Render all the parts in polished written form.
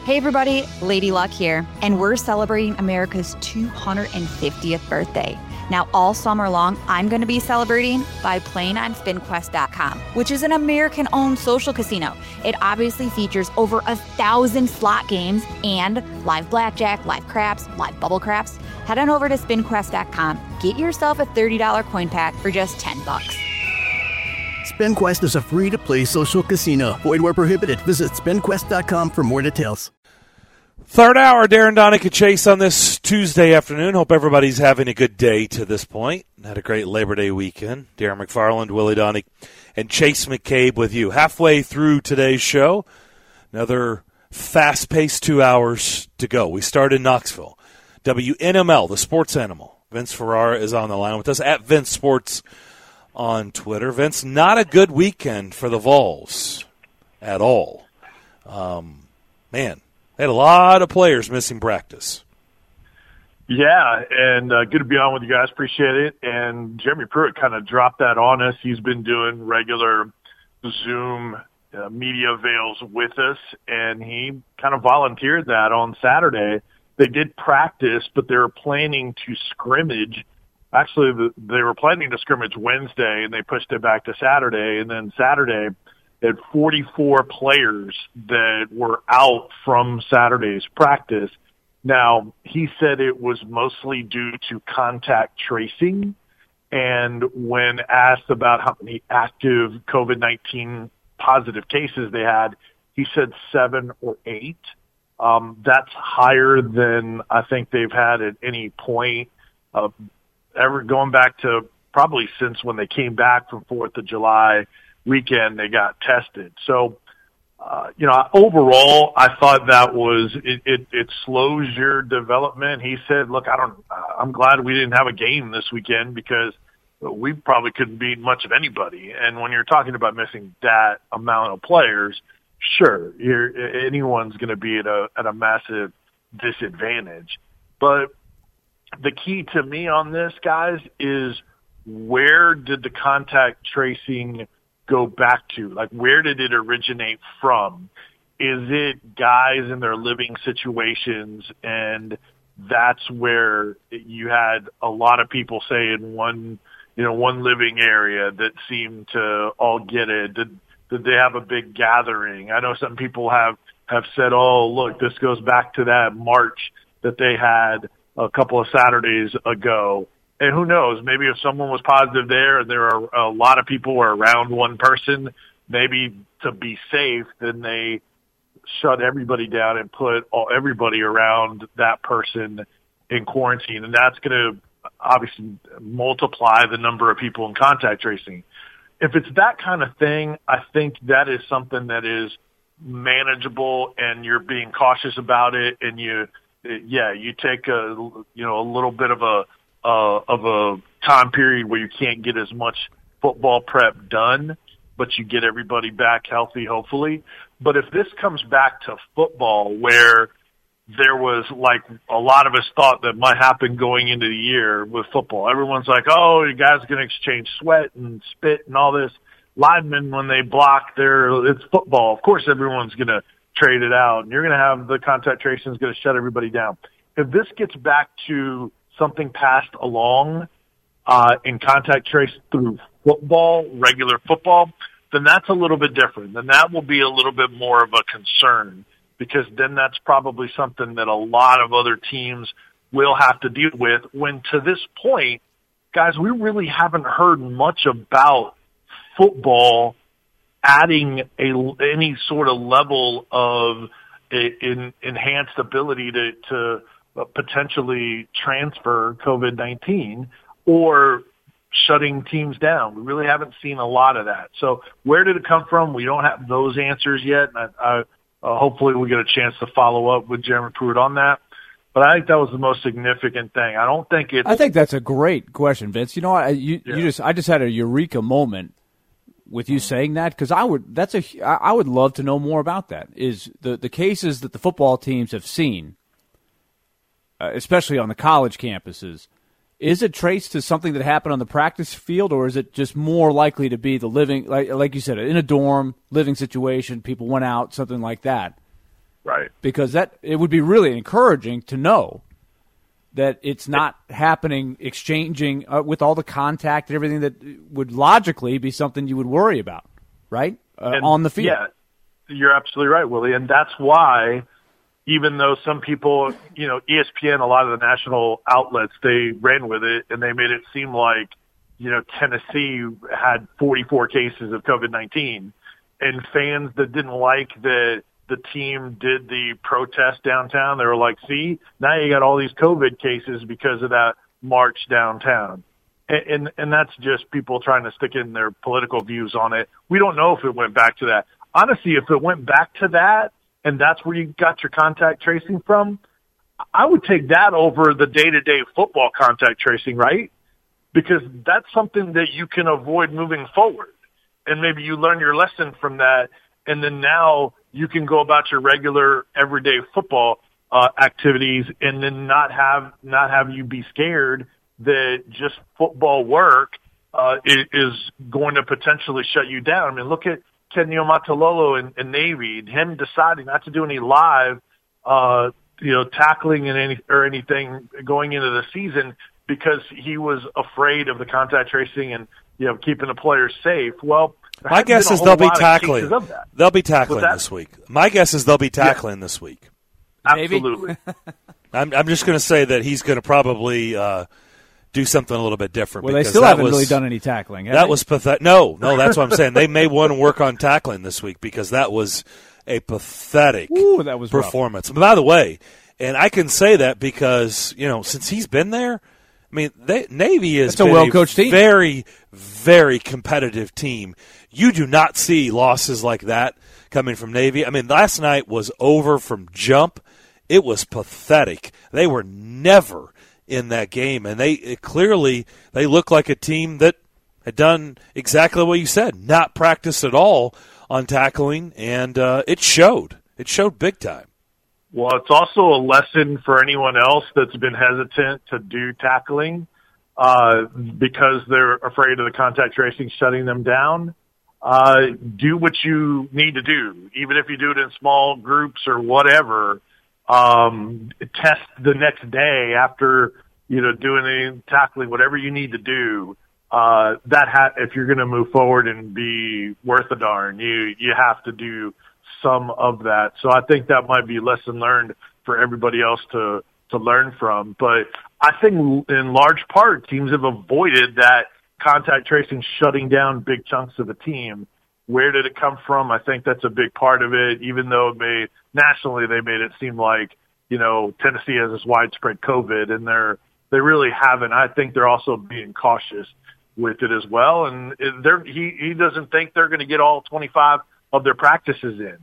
Hey everybody, Lady Luck here, and we're celebrating America's 250th birthday. Now all summer long, I'm going to be celebrating by playing on SpinQuest.com, which is an American-owned social casino. It obviously features over 1,000 slot games and live blackjack, live craps, live bubble craps. Head on over to SpinQuest.com, get yourself a $30 coin pack for just $10. SpinQuest is a free-to-play social casino. Void where prohibited. Visit SpinQuest.com for more details. Third hour, Darren Donick and Chase on this Tuesday afternoon. Hope everybody's having a good day to this point. Had a great Labor Day weekend. Darren McFarland, Willie Donick, and Chase McCabe with you. Halfway through today's show, another fast-paced 2 hours to go. We start in Knoxville. WNML, the sports animal. Vince Ferrara is on the line with us at Vince Sports on Twitter. Vince, not a good weekend for the Vols at all. Man. They had a lot of players missing practice. Yeah, and good to be on with you guys. Appreciate it. And Jeremy Pruitt kind of dropped that on us. He's been doing regular Zoom media avails with us, and he kind of volunteered that on Saturday. They did practice, but they were planning to scrimmage. Actually, they were planning to scrimmage Wednesday, and they pushed it back to Saturday. And then Saturday, they had 44 players that were out from Saturday's practice. Now, he said it was mostly due to contact tracing. And when asked about how many active COVID-19 positive cases they had, he said 7 or 8. That's higher than I think they've had at any point ever going back to probably since when they came back from 4th of July weekend they got tested. So, overall, I thought that was, it slows your development. He said, look, I'm glad we didn't have a game this weekend because we probably couldn't beat much of anybody. And when you're talking about missing that amount of players, sure, anyone's going to be at a massive disadvantage. But the key to me on this, guys, is where did the contact tracing go back to? Like, where did it originate from? Is it guys in their living situations? And that's where you had a lot of people say in one living area that seemed to all get it. Did they have a big gathering? I know some people have said, oh, look, this goes back to that march that they had a couple of Saturdays ago. And who knows, maybe if someone was positive there and there are a lot of people were around one person, maybe to be safe, then they shut everybody down and put everybody around that person in quarantine. And that's going to obviously multiply the number of people in contact tracing. If it's that kind of thing, I think that is something that is manageable and you're being cautious about it. And you take a little bit of a time period where you can't get as much football prep done, but you get everybody back healthy, hopefully. But if this comes back to football where there was like a lot of us thought that might happen going into the year with football, everyone's like, oh, you guys are going to exchange sweat and spit and all this. Linemen, when they block it's football. Of course, everyone's going to trade it out and you're going to have the contact tracing is going to shut everybody down. If this gets back to something passed along in contact trace through football, regular football, then that's a little bit different. Then that will be a little bit more of a concern because then that's probably something that a lot of other teams will have to deal with when to this point, guys, we really haven't heard much about football adding any sort of level of enhanced ability to potentially transfer COVID-19 or shutting teams down. We really haven't seen a lot of that. So where did it come from? We don't have those answers yet. Hopefully we get a chance to follow up with Jeremy Pruitt on that. But I think that was the most significant thing. I think that's a great question, Vince. You know what? I just had a eureka moment with you saying that because I would love to know more about that. Is the cases that the football teams have seen, especially on the college campuses, is it traced to something that happened on the practice field, or is it just more likely to be the living, like you said, in a dorm, living situation, people went out, something like that? Right. Because it would be really encouraging to know that it's not happening, exchanging with all the contact and everything that would logically be something you would worry about, right, on the field. Yeah, you're absolutely right, Willie. And that's why, even though some people, ESPN, a lot of the national outlets, they ran with it and they made it seem like, Tennessee had 44 cases of COVID-19, and fans that didn't like that the team did the protest downtown, they were like, see, now you got all these COVID cases because of that march downtown. And that's just people trying to stick in their political views on it. We don't know if it went back to that. Honestly, if it went back to that, and that's where you got your contact tracing from, I would take that over the day-to-day football contact tracing, right? Because that's something that you can avoid moving forward. And maybe you learn your lesson from that, and then now you can go about your regular everyday football activities, and then not have you be scared that just football work is going to potentially shut you down. I mean, look at Ken Niumatalolo in Navy, him deciding not to do any live, tackling and anything going into the season because he was afraid of the contact tracing and keeping the players safe. Well, my guess is they'll be tackling. They'll be tackling this week. My guess is they'll be tackling this week. Absolutely. I'm just going to say that he's going to probably do something a little bit different. Well, they still haven't really done any tackling. That was pathetic. No, that's what I'm saying. They may want to work on tackling this week because that was a pathetic performance. By the way, and I can say that because since he's been there, I mean, Navy is a well-coached team. Very, very competitive team. You do not see losses like that coming from Navy. I mean, last night was over from jump. It was pathetic. They were never in that game, and they look like a team that had done exactly what you said, not practiced at all on tackling, and it showed. It showed big time. Well, it's also a lesson for anyone else that's been hesitant to do tackling because they're afraid of the contact tracing shutting them down. Do what you need to do, even if you do it in small groups or whatever. Test the next day after doing any tackling, whatever you need to do. If you're going to move forward and be worth a darn, you have to do some of that. So I think that might be a lesson learned for everybody else to learn from. But I think in large part, teams have avoided that contact tracing shutting down big chunks of a team. Where did it come from? I think that's a big part of it, even though nationally they made it seem like, Tennessee has this widespread COVID, and they really haven't. I think they're also being cautious with it as well. And he doesn't think they're going to get all 25 of their practices in,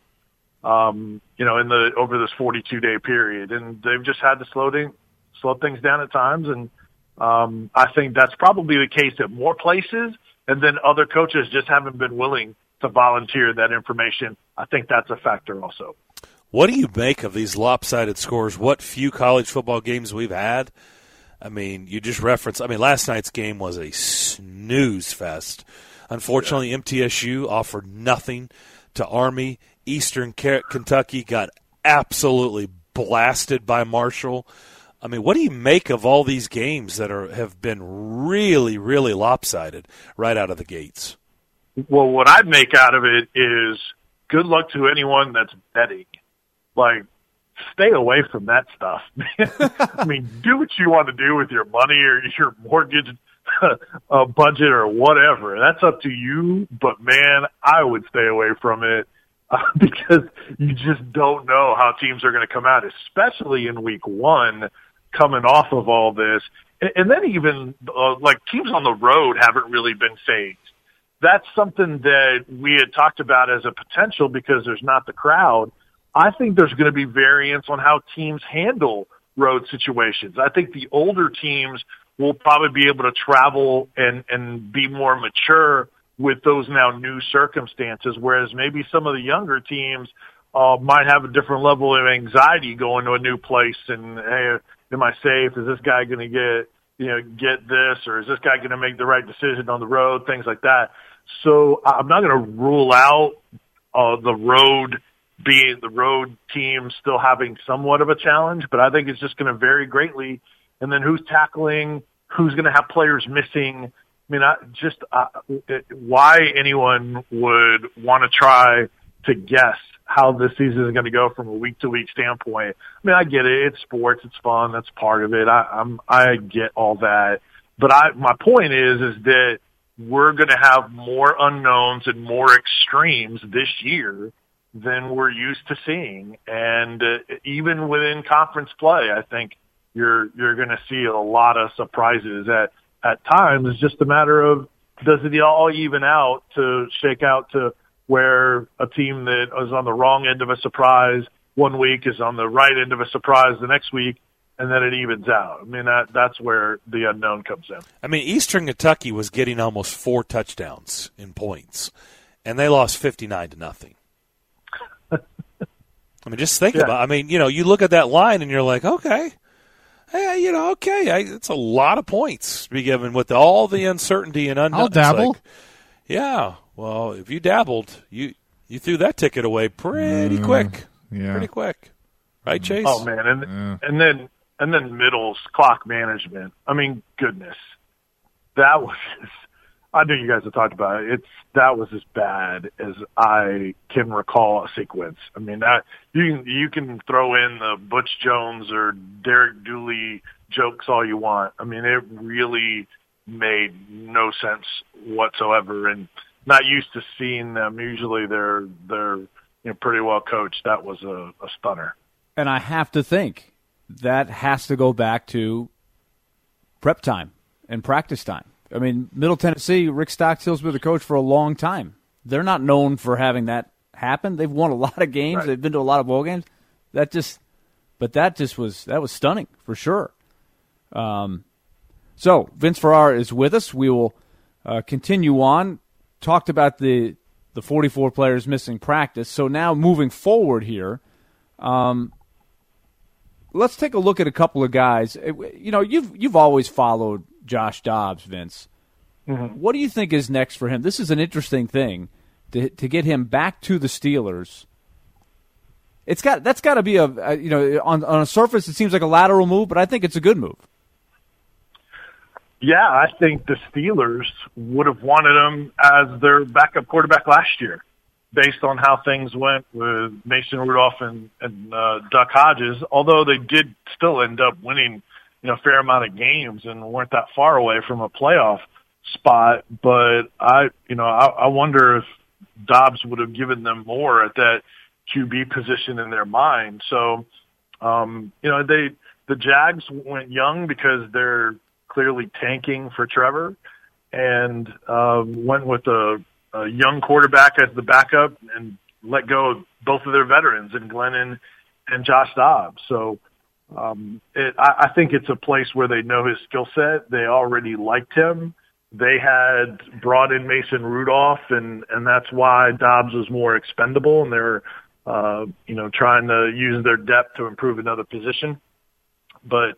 over this 42-day period. And they've just had to slow things down at times. And I think that's probably the case at more places. And then other coaches just haven't been willing to volunteer that information. I think that's a factor also. What do you make of these lopsided scores? What few college football games we've had? I mean, you just referenced, last night's game was a snooze fest. Unfortunately, MTSU offered nothing to Army. Eastern Kentucky got absolutely blasted by Marshall. I mean, what do you make of all these games that have been really, really lopsided right out of the gates? Well, what I'd make out of it is good luck to anyone that's betting. Like, stay away from that stuff. I mean, do what you want to do with your money or your mortgage budget or whatever. That's up to you. But, man, I would stay away from it because you just don't know how teams are going to come out, especially in week one, coming off of all this. And then even, teams on the road haven't really been phased. That's something that we had talked about as a potential because there's not the crowd. I think there's going to be variance on how teams handle road situations. I think the older teams will probably be able to travel and be more mature with those now new circumstances, whereas maybe some of the younger teams might have a different level of anxiety going to a new place and, hey, am I safe? Is this guy going to get this, or is this guy going to make the right decision on the road? Things like that. So I'm not going to rule out the road being the road team still having somewhat of a challenge, but I think it's just going to vary greatly. And then who's tackling, who's going to have players missing. I mean, why anyone would want to try to guess how this season is going to go from a week-to-week standpoint. I mean, I get it. It's sports. It's fun. That's part of it. I get all that. But my point is that we're going to have more unknowns and more extremes this year than we're used to seeing. And even within conference play, I think you're going to see a lot of surprises at times. It's just a matter of, does it all even out to shake out to where a team that is on the wrong end of a surprise one week is on the right end of a surprise the next week, and then it evens out. I mean, that's where the unknown comes in. I mean, Eastern Kentucky was getting almost 4 touchdowns in points, and they lost 59-0. I mean, just think about it. I mean, you look at that line and you're like, okay. Hey, it's a lot of points to be given with all the uncertainty and unknown. I'll dabble. Yeah. Well, if you dabbled, you threw that ticket away pretty quick. Yeah. Pretty quick. Right, Chase? Oh man, and then middles, clock management. I mean, goodness. That was I know you guys have talked about it. That was as bad as I can recall a sequence. I mean, that you can throw in the Butch Jones or Derek Dooley jokes all you want. I mean, it really made no sense whatsoever, and not used to seeing them. Usually they're pretty well coached. That was a stunner. And I have to think that has to go back to prep time and practice time. I mean, Middle Tennessee, Rick Stockstill's been the coach for a long time. They're not known for having that happen. They've won a lot of games. Right. They've been to a lot of bowl games. That was stunning for sure. So Vince Ferrara is with us. We will continue on. Talked about the 44 players missing practice. So now moving forward here, let's take a look at a couple of guys. You've always followed Josh Dobbs, Vince. Mm-hmm. What do you think is next for him? This is an interesting thing to get him back to the Steelers. That's got to be on a surface it seems like a lateral move, but I think it's a good move. Yeah, I think the Steelers would have wanted him as their backup quarterback last year, based on how things went with Mason Rudolph and Duck Hodges. Although they did still end up winning, a fair amount of games and weren't that far away from a playoff spot. But I wonder if Dobbs would have given them more at that QB position in their mind. So, the Jags went young because they're clearly tanking for Trevor, and went with a young quarterback as the backup and let go of both of their veterans in Glennon and Josh Dobbs. So I think it's a place where they know his skill set. They already liked him. They had brought in Mason Rudolph, and that's why Dobbs was more expendable, and they're trying to use their depth to improve another position. But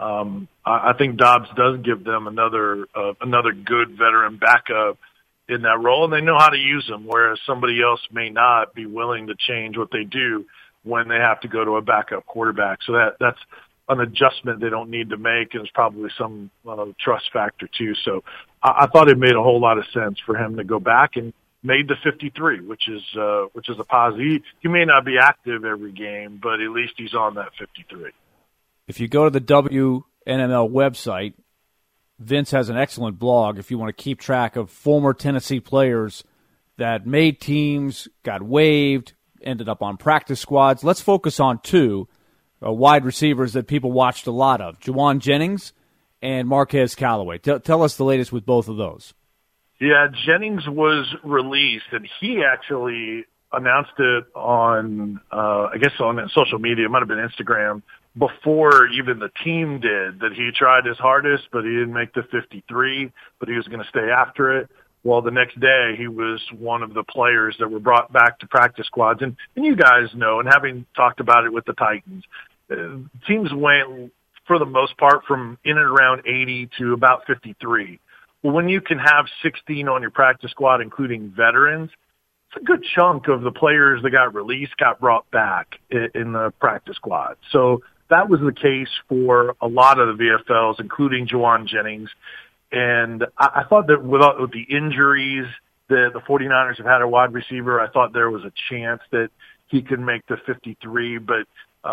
I think Dobbs does give them another good veteran backup in that role, and they know how to use them, whereas somebody else may not be willing to change what they do when they have to go to a backup quarterback. So that's an adjustment they don't need to make, and it's probably some trust factor too. So I thought it made a whole lot of sense for him to go back and made the 53, which is a positive. He may not be active every game, but at least he's on that 53. If you go to the WNML website, Vince has an excellent blog if you want to keep track of former Tennessee players that made teams, got waived, ended up on practice squads. Let's focus on two wide receivers that people watched a lot of, Juwan Jennings and Marquez Callaway. Tell us the latest with both of those. Yeah, Jennings was released, and he actually announced it on, on social media. It might have been Instagram, before even the team did, that he tried his hardest, but he didn't make the 53, but he was going to stay after it. Well, the next day, he was one of the players that were brought back to practice squads. And you guys know, and having talked about it with the Titans, teams went, for the most part, from in and around 80 to about 53. Well, when you can have 16 on your practice squad, including veterans, a good chunk of the players that got released got brought back in the practice squad. So that was the case for a lot of the VFLs, including Juwan Jennings. And I thought that with the injuries that the 49ers have had a wide receiver, I thought there was a chance that he could make the 53. But,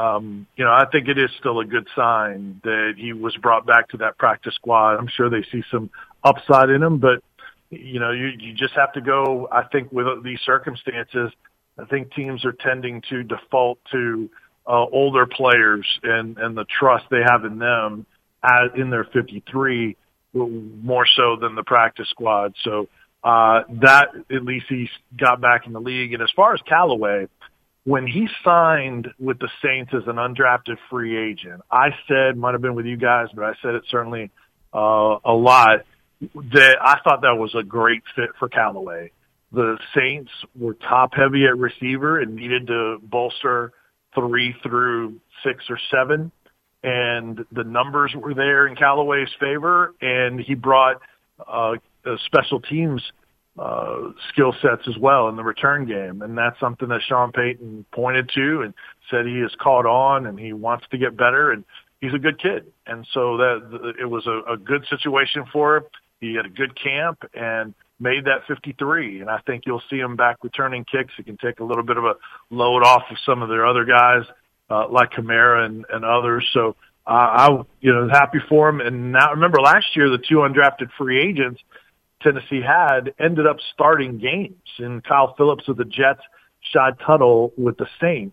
I think it is still a good sign that he was brought back to that practice squad. I'm sure they see some upside in him, but, you just have to go, I think, with these circumstances. I think teams are tending to default to older players and the trust they have in them in their 53 more so than the practice squad. So that at least he got back in the league. And as far as Callaway, when he signed with the Saints as an undrafted free agent, I said, might have been with you guys, but I said it certainly a lot, that I thought that was a great fit for Callaway. The Saints were top heavy at receiver and needed to bolster 3 through 6 or 7. And the numbers were there in Callaway's favor, and he brought special teams skill sets as well in the return game. And that's something that Sean Payton pointed to and said he has caught on and he wants to get better, and he's a good kid. And so that it was a good situation for him. He had a good camp and made that 53. And I think you'll see him back returning kicks. He can take a little bit of a load off of some of their other guys, like Kamara and others. So I happy for him. And now remember last year, the 2 undrafted free agents Tennessee had ended up starting games, and Kyle Phillips with the Jets, Shad Tuttle with the Saints.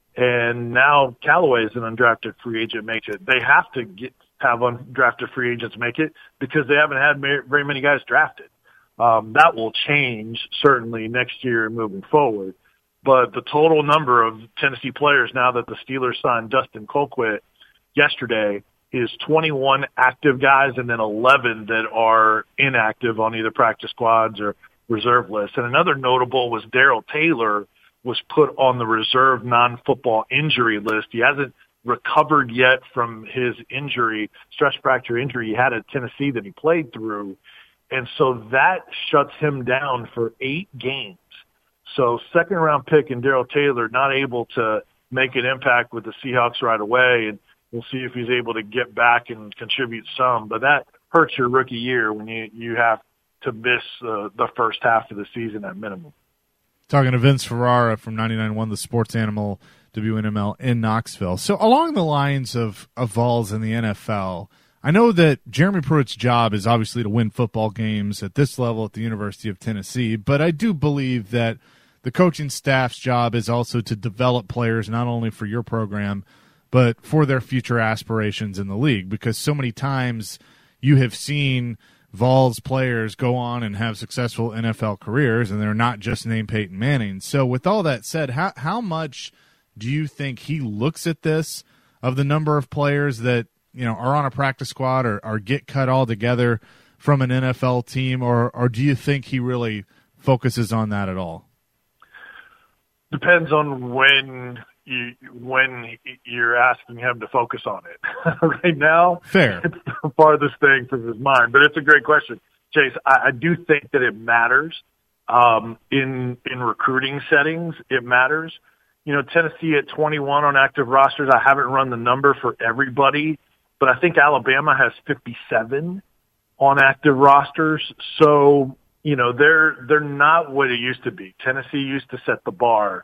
And now Callaway is an undrafted free agent makes it. They have to have undrafted free agents make it because they haven't had very many guys drafted. That will change certainly next year and moving forward. But the total number of Tennessee players now that the Steelers signed Dustin Colquitt yesterday is 21 active guys and then 11 that are inactive on either practice squads or reserve lists. And another notable was Darrell Taylor was put on the reserve non-football injury list. He hasn't recovered yet from his injury, stress fracture injury he had at Tennessee that he played through. And so that shuts him down for 8 games. So second-round pick and Darrell Taylor not able to make an impact with the Seahawks right away, and we'll see if he's able to get back and contribute some. But that hurts your rookie year when you have to miss the first half of the season at minimum. Talking to Vince Ferrara from 99.1 The Sports Animal, WNML in Knoxville. So along the lines of Vols in the NFL, I know that Jeremy Pruitt's job is obviously to win football games at this level at the University of Tennessee, but I do believe that the coaching staff's job is also to develop players not only for your program, but for their future aspirations in the league, because so many times you have seen Vols players go on and have successful NFL careers, and they're not just named Peyton Manning. So with all that said, how much do you think he looks at this, of the number of players that are on a practice squad or get cut altogether from an NFL team, or do you think he really focuses on that at all? Depends on when you're asking him to focus on it. Right now, fair. It's the farthest thing from his mind, but it's a great question, Chase. I do think that it matters in recruiting settings. It matters. Tennessee at 21 on active rosters. I haven't run the number for everybody, but I think Alabama has 57 on active rosters. So they're not what it used to be. Tennessee used to set the bar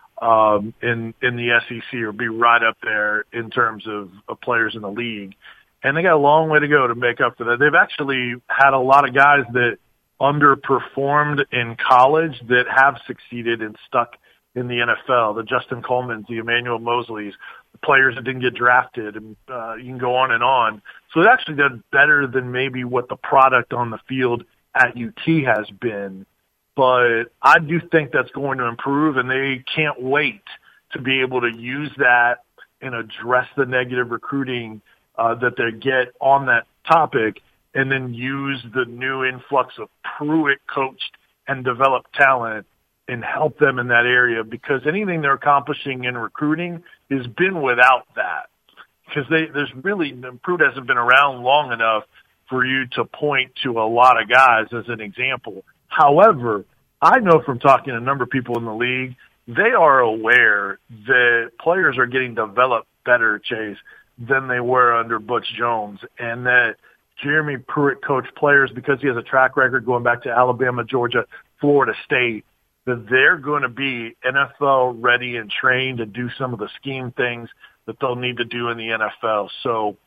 in the SEC, or be right up there in terms of players in the league. And they got a long way to go to make up for that. They've actually had a lot of guys that underperformed in college that have succeeded and stuck in the NFL. The Justin Colemans, the Emmanuel Mosleys, the players that didn't get drafted, and you can go on and on. So it actually done better than maybe what the product on the field at UT has been. But I do think that's going to improve, and they can't wait to be able to use that and address the negative recruiting that they get on that topic, and then use the new influx of Pruitt coached and developed talent and help them in that area, because anything they're accomplishing in recruiting has been without that. Because Pruitt hasn't been around long enough for you to point to a lot of guys as an example. However, I know from talking to a number of people in the league, they are aware that players are getting developed better, Chase, than they were under Butch Jones, and that Jeremy Pruitt coached players because he has a track record going back to Alabama, Georgia, Florida State, that they're going to be NFL ready and trained to do some of the scheme things that they'll need to do in the NFL. So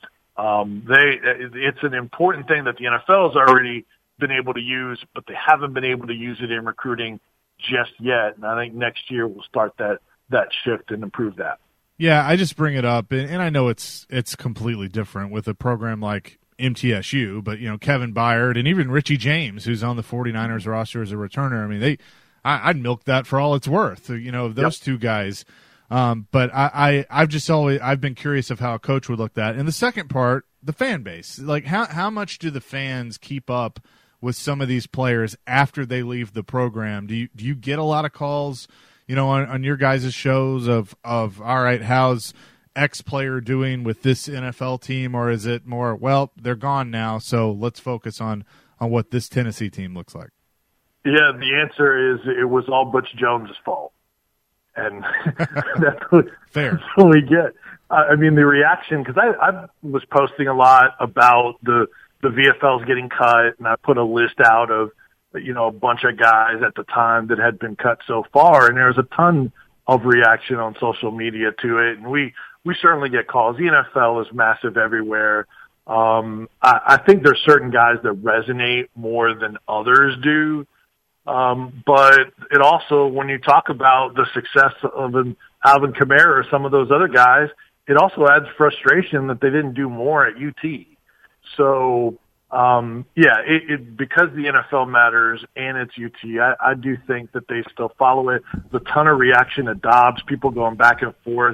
it's an important thing that the NFL has already been able to use, but they haven't been able to use it in recruiting just yet. And I think next year we'll start that shift and improve that. Yeah, I just bring it up, and I know it's completely different with a program like MTSU, but, Kevin Byard and even Richie James, who's on the 49ers roster as a returner, I mean, I'd milk that for all it's worth, those two guys. But I've been curious of how a coach would look at that. And the second part, the fan base, like how much do the fans keep up with some of these players after they leave the program? Do you get a lot of calls, on your guys' shows of all right, how's X player doing with this NFL team, or is it more, well, they're gone now, so let's focus on what this Tennessee team looks like? Yeah, the answer is it was all Butch Jones' fault. And that's what we get. I mean, the reaction, because I was posting a lot about the VFLs getting cut, and I put a list out of, a bunch of guys at the time that had been cut so far, and there was a ton of reaction on social media to it, and we certainly get calls. The NFL is massive everywhere. I think there's certain guys that resonate more than others do. But it also, when you talk about the success of an Alvin Kamara or some of those other guys, it also adds frustration that they didn't do more at UT. So, because the NFL matters and it's UT, I do think that they still follow it. There's a ton of reaction to Dobbs, people going back and forth,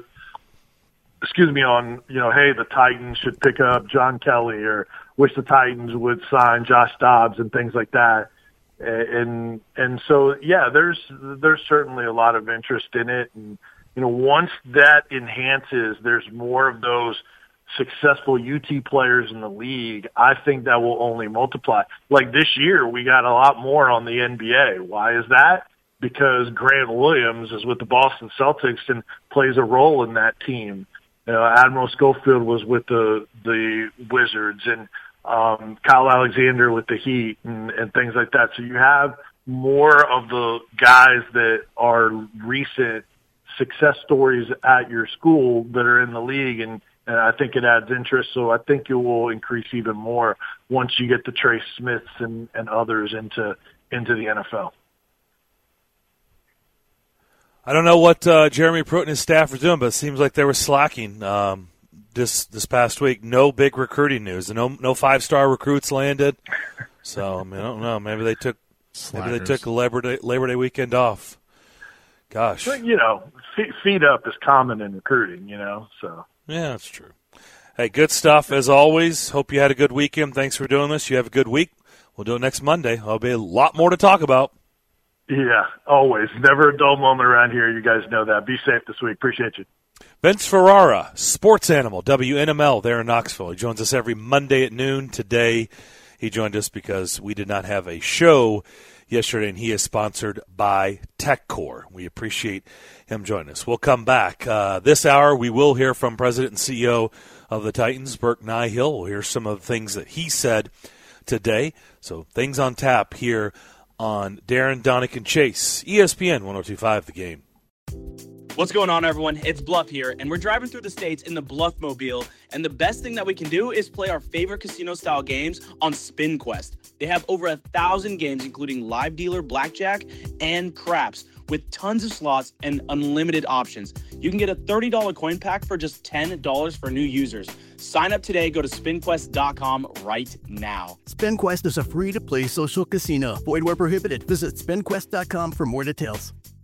on, hey, the Titans should pick up John Kelly, or wish the Titans would sign Josh Dobbs and things like that. And so, yeah, there's certainly a lot of interest in it. And, once that enhances, there's more of those successful UT players in the league. I think that will only multiply. Like this year, we got a lot more on the NBA. Why is that? Because Grant Williams is with the Boston Celtics and plays a role in that team. Admiral Schofield was with the Wizards, and Kyle Alexander with the Heat and things like that. So you have more of the guys that are recent success stories at your school that are in the league, and I think it adds interest. So I think it will increase even more once you get the Trey Smiths and others into the NFL. I don't know what Jeremy Pruitt and his staff are doing, but it seems like they were slacking this past week. No big recruiting news. No 5-star recruits landed. So I don't know. Maybe they took Labor Day weekend off. Gosh, but, feet up is common in recruiting. So yeah, that's true. Hey, good stuff as always. Hope you had a good weekend. Thanks for doing this. You have a good week. We'll do it next Monday. There'll be a lot more to talk about. Yeah, always. Never a dull moment around here. You guys know that. Be safe this week. Appreciate you. Vince Ferrara, Sports Animal, WNML there in Knoxville. He joins us every Monday at noon. Today he joined us because we did not have a show yesterday, and he is sponsored by TechCore. We appreciate him joining us. We'll come back. This hour we will hear from President and CEO of the Titans, Burke Nihill. We'll hear some of the things that he said today. So things on tap here on Darren, Donick, and Chase, ESPN 102.5 The Game. What's going on, everyone? It's Bluff here, and we're driving through the states in the Bluff Mobile, and the best thing that we can do is play our favorite casino-style games on SpinQuest. They have over 1,000 games, including live dealer, blackjack, and craps, with tons of slots and unlimited options. You can get a $30 coin pack for just $10 for new users. Sign up today. Go to SpinQuest.com right now. SpinQuest is a free-to-play social casino. Void where prohibited. Visit SpinQuest.com for more details.